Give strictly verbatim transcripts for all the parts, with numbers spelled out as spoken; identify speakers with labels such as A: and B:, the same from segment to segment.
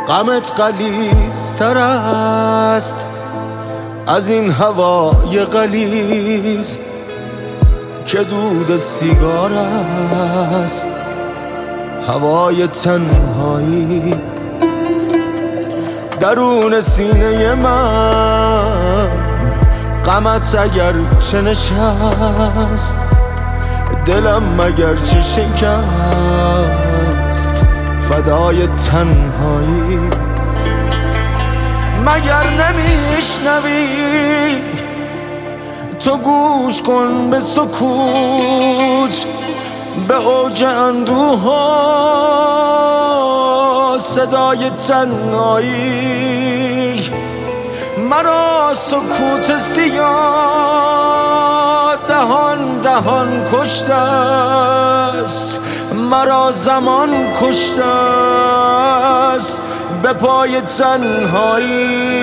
A: غمت غلیظتر است از این هوای غلیظ که دود سیگار است. هوای تنهایی درون سینه من، غمت اگر چه نشست دلم مگر چه شکست فدای تنهایی. مگر نمیشنوی تو گوش کن به سکوت، به اوج اندوه ها صدای تنهایی. مرا سکوت سیاه دهان دهان کشته است، مرا زمان کشته است به پای تنهایی.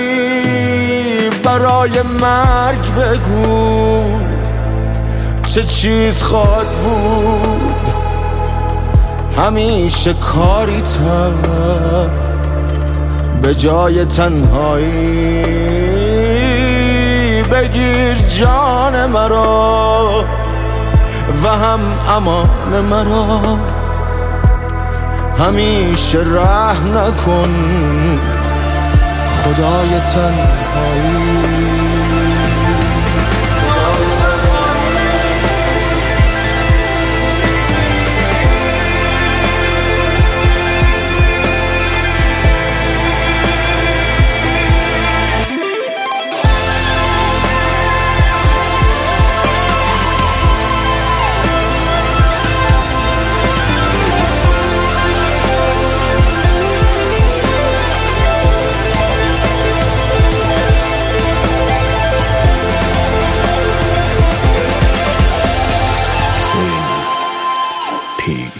A: برای مرگ بگو چه چیز خواهد بود، همیشه کاری تر به جای تنهایی. بگیر جان مرا و هم امان مرا، همیشه رحم نکن خدای تنهایی.
B: P